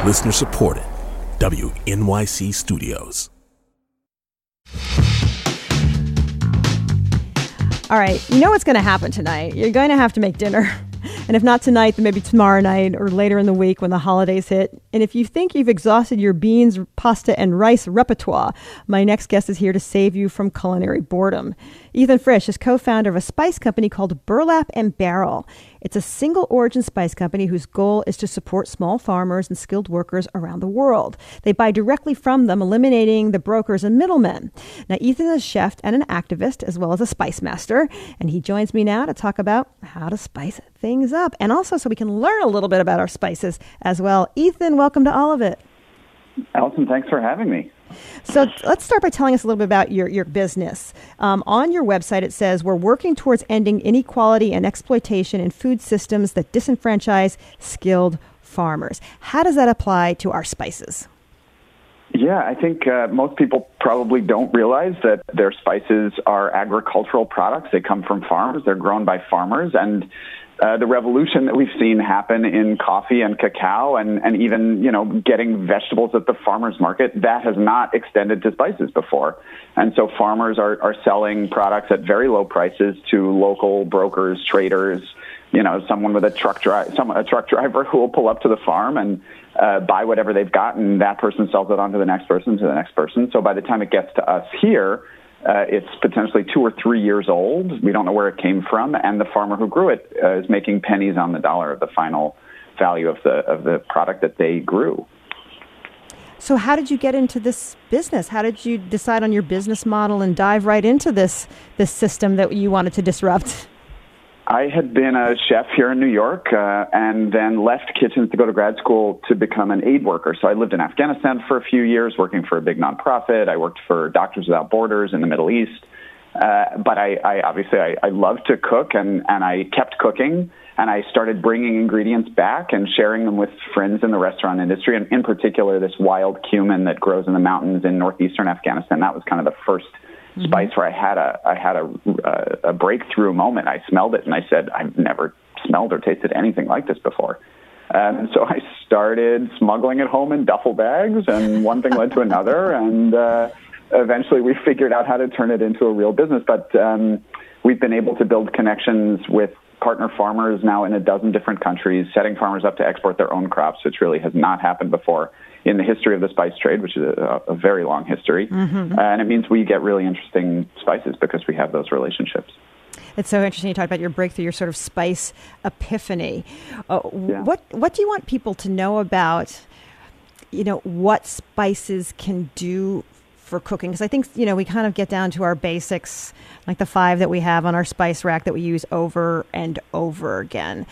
Listener supported. WNYC Studios. All right, you know what's going to happen tonight. You're going to have to make dinner. And if not tonight, then maybe tomorrow night or later in the week when the holidays hit. And if you think you've exhausted your beans, pasta, and rice repertoire, my next guest is here to save you from culinary boredom. Ethan Frisch is co-founder of a spice company called Burlap and Barrel. It's a single-origin spice company whose goal is to support small farmers and skilled workers around the world. They buy directly from them, eliminating the brokers and middlemen. Now, Ethan is a chef and an activist, as well as a spice master, and he joins me now to talk about how to spice things up, and also so we can learn a little bit about our spices as well. Ethan, welcome to All of It. Allison, thanks for having me. So let's start by telling us a little bit about your business. On your website, it says, we're working towards ending inequality and exploitation in food systems that disenfranchise skilled farmers. How does that apply to our spices? Yeah, I think most people probably don't realize that their spices are agricultural products. They come from farms. They're grown by farmers. And the revolution that we've seen happen in coffee and cacao and even, getting vegetables at the farmer's market, that has not extended to spices before. And so farmers are selling products at very low prices to local brokers, traders, someone with a truck driver who will pull up to the farm and buy whatever they've got, and that person sells it on to the next person, to the next person. So by the time it gets to us here, it's potentially 2 or 3 years old. We don't know where it came from, and the farmer who grew it is making pennies on the dollar of the final value of the product that they grew. So how did you get into this business? How did you decide on your business model and dive right into this system that you wanted to disrupt? I had been a chef here in New York and then left kitchens to go to grad school to become an aid worker. So I lived in Afghanistan for a few years working for a big nonprofit. I worked for Doctors Without Borders in the Middle East. But I obviously love to cook, and I kept cooking, and I started bringing ingredients back and sharing them with friends in the restaurant industry, and in particular this wild cumin that grows in the mountains in northeastern Afghanistan. That was kind of the first spice where I had a breakthrough moment. I smelled it and I said, I've never smelled or tasted anything like this before. And so I started smuggling it home in duffel bags, and one thing led to another, and eventually we figured out how to turn it into a real business. But we've been able to build connections with partner farmers now in a dozen different countries, setting farmers up to export their own crops, which really has not happened before in the history of the spice trade, which is a very long history. Mm-hmm. And it means we get really interesting spices because we have those relationships. It's so interesting you talk about your breakthrough, your sort of spice epiphany. What do you want people to know about, what spices can do for cooking? Because I think, we kind of get down to our basics, like the 5 that we have on our spice rack that we use over and over again.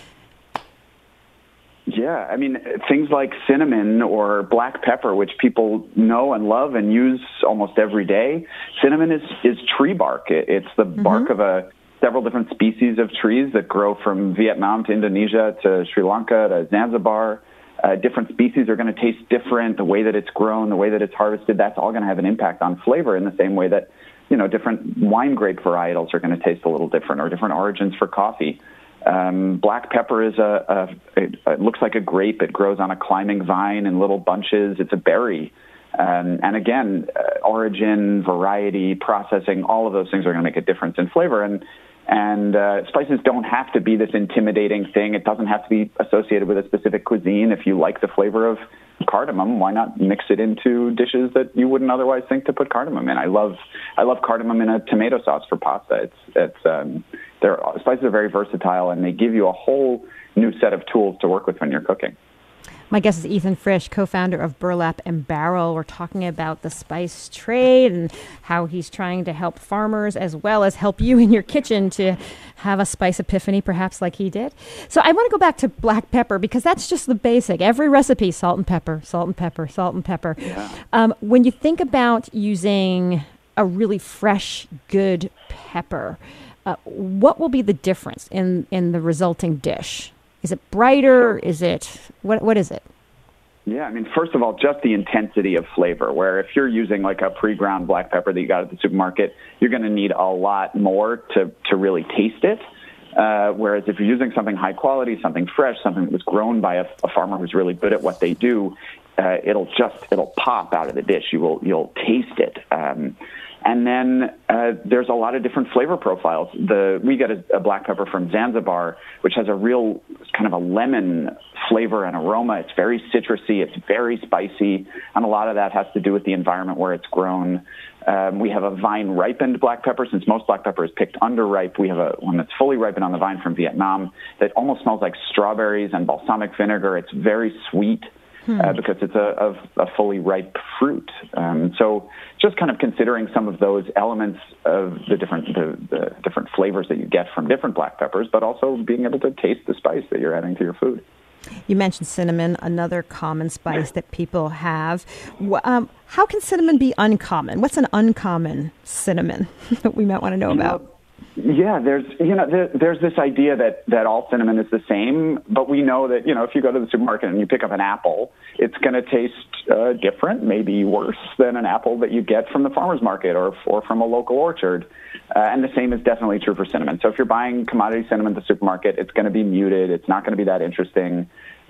Yeah, I mean, things like cinnamon or black pepper, which people know and love and use almost every day. Cinnamon is tree bark. It's the bark of several different species of trees that grow from Vietnam to Indonesia to Sri Lanka to Zanzibar. Different species are going to taste different. The way that it's grown, the way that it's harvested, that's all going to have an impact on flavor in the same way that, different wine grape varietals are going to taste a little different, or different origins for coffee. Black pepper is it looks like a grape. It grows on a climbing vine in little bunches. It's a berry. And again, origin, variety, processing, all of those things are going to make a difference in flavor. And spices don't have to be this intimidating thing. It doesn't have to be associated with a specific cuisine. If you like the flavor of cardamom, why not mix it into dishes that you wouldn't otherwise think to put cardamom in? I love cardamom in a tomato sauce for pasta. Spices are very versatile, and they give you a whole new set of tools to work with when you're cooking. My guest is Ethan Frisch, co-founder of Burlap and Barrel. We're talking about the spice trade and how he's trying to help farmers as well as help you in your kitchen to have a spice epiphany, perhaps like he did. So I want to go back to black pepper because that's just the basic. Every recipe, salt and pepper, salt and pepper, salt and pepper. Yeah. When you think about using a really fresh, good pepper, what will be the difference in the resulting dish? Is it brighter? Is it what is it? Yeah, I mean, first of all, just the intensity of flavor, where if you're using like a pre-ground black pepper that you got at the supermarket, you're going to need a lot more to really taste it. Whereas if you're using something high quality, something fresh, something that was grown by a farmer who's really good at what they do, it'll pop out of the dish. You'll taste it. And then there's a lot of different flavor profiles. We get a black pepper from Zanzibar, which has a real kind of a lemon flavor and aroma. It's very citrusy. It's very spicy. And a lot of that has to do with the environment where it's grown. We have a vine-ripened black pepper. Since most black pepper is picked underripe, we have one that's fully ripened on the vine from Vietnam that almost smells like strawberries and balsamic vinegar. It's very sweet. Because it's a fully ripe fruit. So just kind of considering some of those elements of the different flavors that you get from different black peppers, but also being able to taste the spice that you're adding to your food. You mentioned cinnamon, another common spice that people have. How can cinnamon be uncommon? What's an uncommon cinnamon that we might want to know about? Yeah, there's this idea that all cinnamon is the same, but we know that, if you go to the supermarket and you pick up an apple, it's going to taste different, maybe worse than an apple that you get from the farmer's market or from a local orchard. And the same is definitely true for cinnamon. So if you're buying commodity cinnamon at the supermarket, it's going to be muted. It's not going to be that interesting.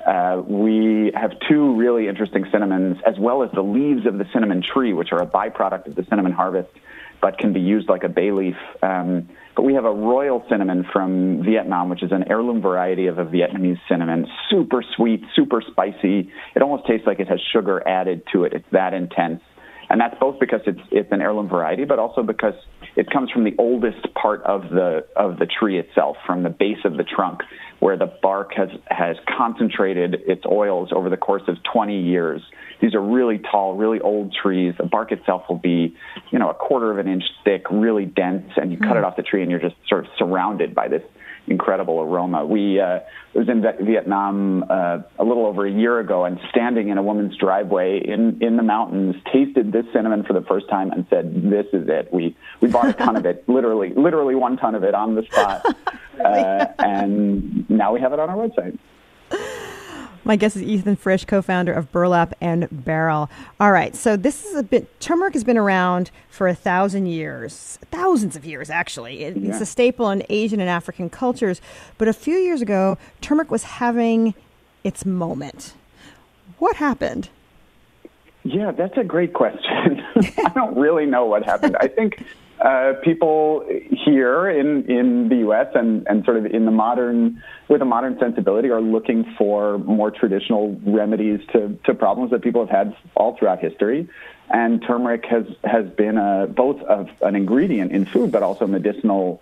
We have two really interesting cinnamons, as well as the leaves of the cinnamon tree, which are a byproduct of the cinnamon harvest, but can be used like a bay leaf. But we have a royal cinnamon from Vietnam, which is an heirloom variety of a Vietnamese cinnamon. Super sweet, super spicy. It almost tastes like it has sugar added to it. It's that intense. And that's both because it's an heirloom variety, but also because it comes from the oldest part of the tree itself, from the base of the trunk, where the bark has concentrated its oils over the course of 20 years. These are really tall, really old trees. The bark itself will be, a quarter of an inch thick, really dense, and you cut it off the tree and you're just sort of surrounded by this incredible aroma. We was in Vietnam a little over a year ago, and standing in a woman's driveway in the mountains, tasted this cinnamon for the first time and said, "This is it." We bought a ton of it, literally 1 ton of it on the spot, and now we have it on our website. My guest is Ethan Frisch, co-founder of Burlap and Barrel. All right, so this is turmeric has been around for 1,000 years, thousands of years, actually. It's a staple in Asian and African cultures. But a few years ago, turmeric was having its moment. What happened? Yeah, that's a great question. I don't really know what happened. I think people here in the U.S. and sort of with a modern sensibility are looking for more traditional remedies to problems that people have had all throughout history. And turmeric has been both an ingredient in food, but also a medicinal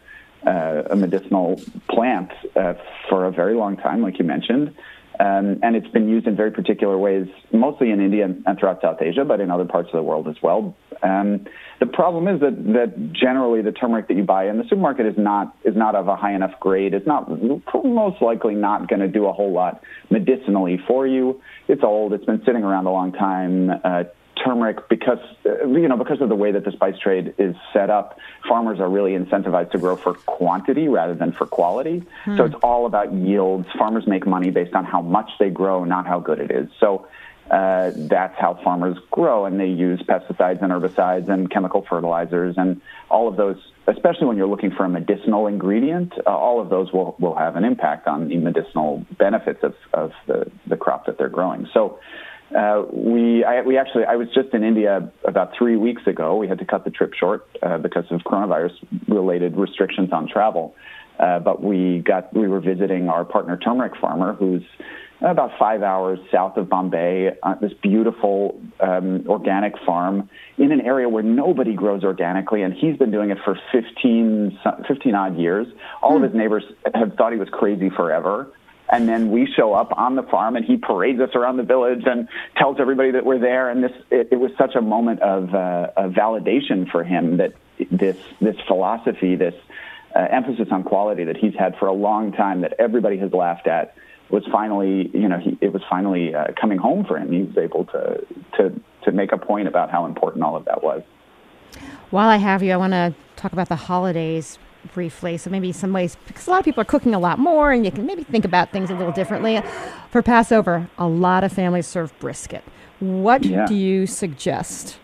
plant for a very long time, like you mentioned. And it's been used in very particular ways, mostly in India and throughout South Asia, but in other parts of the world as well. The problem is that generally the turmeric that you buy in the supermarket is not of a high enough grade. It's most likely not going to do a whole lot medicinally for you. It's old. It's been sitting around a long time. Turmeric, because of the way that the spice trade is set up, farmers are really incentivized to grow for quantity rather than for quality. So it's all about yields. Farmers make money based on how much they grow, not how good it is. So that's how farmers grow, and they use pesticides and herbicides and chemical fertilizers and all of those, especially when you're looking for a medicinal ingredient, all of those will have an impact on the medicinal benefits of the crop that they're growing. So I was just in India about 3 weeks ago. We had to cut the trip short because of coronavirus-related restrictions on travel. But we were visiting our partner turmeric farmer, who's about 5 hours south of Bombay, this beautiful organic farm in an area where nobody grows organically, and he's been doing it for 15 odd years. All of his neighbors have thought he was crazy forever. And then we show up on the farm, and he parades us around the village and tells everybody that we're there. And it was such a moment of validation for him that this philosophy, this emphasis on quality that he's had for a long time, that everybody has laughed at, was finally, it was finally coming home for him. He was able to make a point about how important all of that was. While I have you, I want to talk about the holidays briefly. So maybe some ways, because a lot of people are cooking a lot more, and you can maybe think about things a little differently. For Passover, a lot of families serve brisket. What do you suggest?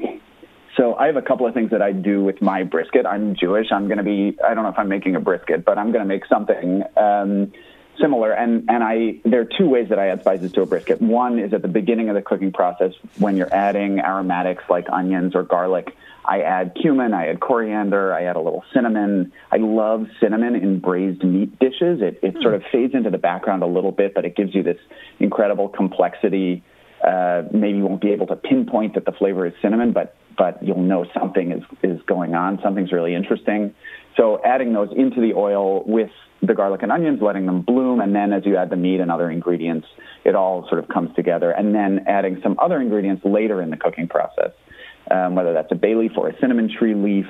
So I have a couple of things that I do with my brisket. I'm Jewish. I don't know if I'm making a brisket, but I'm going to make something. similar. And there are two ways that I add spices to a brisket. One is at the beginning of the cooking process when you're adding aromatics like onions or garlic. I add cumin, I add coriander, I add a little cinnamon. I love cinnamon in braised meat dishes. It sort of fades into the background a little bit, but it gives you this incredible complexity. Maybe you won't be able to pinpoint that the flavor is cinnamon, but you'll know something is going on. Something's really interesting. So adding those into the oil with the garlic and onions, letting them bloom, and then as you add the meat and other ingredients, it all sort of comes together. And then adding some other ingredients later in the cooking process, whether that's a bay leaf or a cinnamon tree leaf.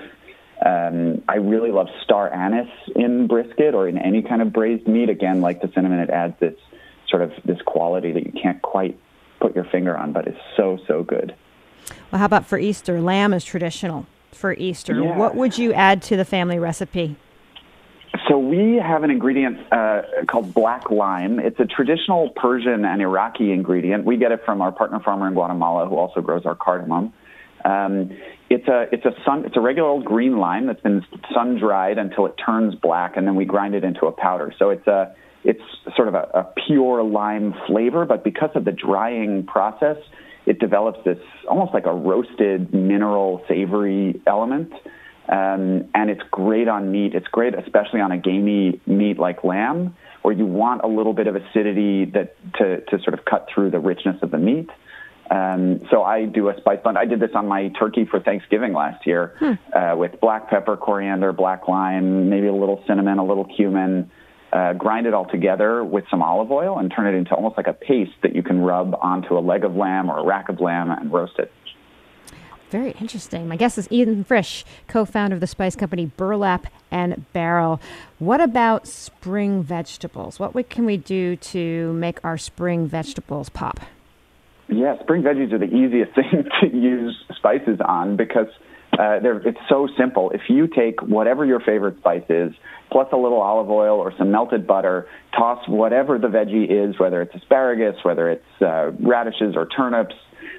I really love star anise in brisket or in any kind of braised meat. Again, like the cinnamon, it adds this quality that you can't quite put your finger on, but it's so, so good. Well, how about for Easter? Lamb is traditional for Easter. Yeah. What would you add to the family recipe? So we have an ingredient called black lime. It's a traditional Persian and Iraqi ingredient. We get it from our partner farmer in Guatemala, who also grows our cardamom. It's a regular old green lime that's been sun dried until it turns black, and then we grind it into a powder. So it's sort of a pure lime flavor, but because of the drying process, it develops this almost like a roasted mineral savory element. And it's great on meat. It's great, especially on a gamey meat like lamb, where you want a little bit of acidity to sort of cut through the richness of the meat. So I do a spice blend. I did this on my turkey for Thanksgiving last year with black pepper, coriander, black lime, maybe a little cinnamon, a little cumin. Grind it all together with some olive oil and turn it into almost like a paste that you can rub onto a leg of lamb or a rack of lamb and roast it. Very interesting. My guest is Ethan Frisch, co-founder of the spice company Burlap and Barrel. What about spring vegetables? What can we do to make our spring vegetables pop? Yeah, spring veggies are the easiest thing to use spices on because it's so simple. If you take whatever your favorite spice is, plus a little olive oil or some melted butter, toss whatever the veggie is, whether it's asparagus, whether it's radishes or turnips,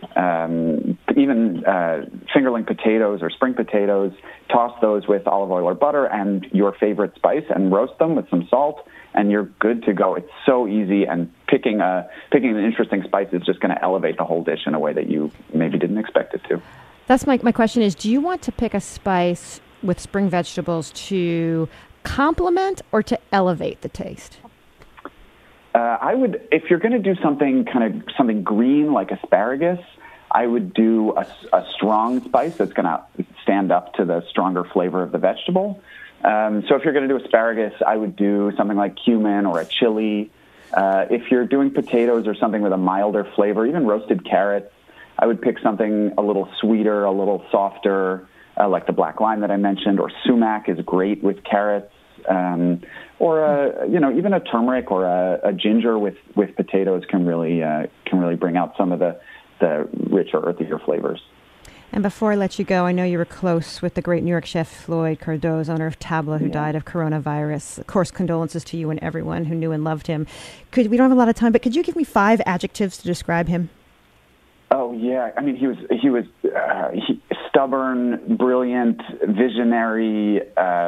even fingerling potatoes or spring potatoes, toss those with olive oil or butter and your favorite spice and roast them with some salt, and you're good to go. It's so easy, and picking an interesting spice is just going to elevate the whole dish in a way that you maybe didn't expect it to. That's my question is, do you want to pick a spice with spring vegetables to complement or to elevate the taste? I would, if you're going to do something green like asparagus, I would do a strong spice that's going to stand up to the stronger flavor of the vegetable. So if you're going to do asparagus, I would do something like cumin or a chili. If you're doing potatoes or something with a milder flavor, even roasted carrots, I would pick something a little sweeter, a little softer, like the black lime that I mentioned, or sumac is great with carrots, or even a turmeric or a ginger with potatoes can really bring out some of the richer, earthier flavors. And before I let you go, I know you were close with the great New York chef Floyd Cardoz, owner of Tabla, who died of coronavirus. Of course, condolences to you and everyone who knew and loved him. We don't have a lot of time, but could you give me 5 adjectives to describe him? Oh yeah, I mean he was stubborn, brilliant, visionary.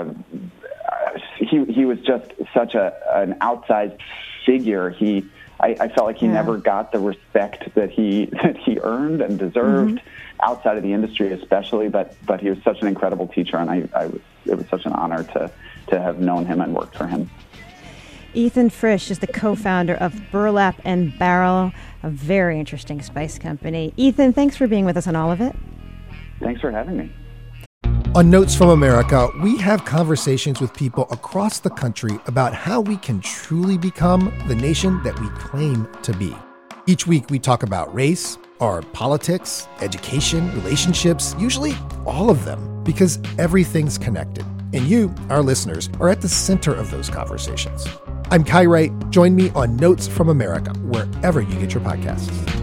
He was just such an outsized figure. I felt like he never got the respect that he earned and deserved outside of the industry, especially. But he was such an incredible teacher, and it was such an honor to have known him and worked for him. Ethan Frisch is the co-founder of Burlap and Barrel, a very interesting spice company. Ethan, thanks for being with us on all of it. Thanks for having me. On Notes from America, we have conversations with people across the country about how we can truly become the nation that we claim to be. Each week, we talk about race, our politics, education, relationships, usually all of them, because everything's connected. And you, our listeners, are at the center of those conversations. I'm Kai Wright. Join me on Notes from America, wherever you get your podcasts.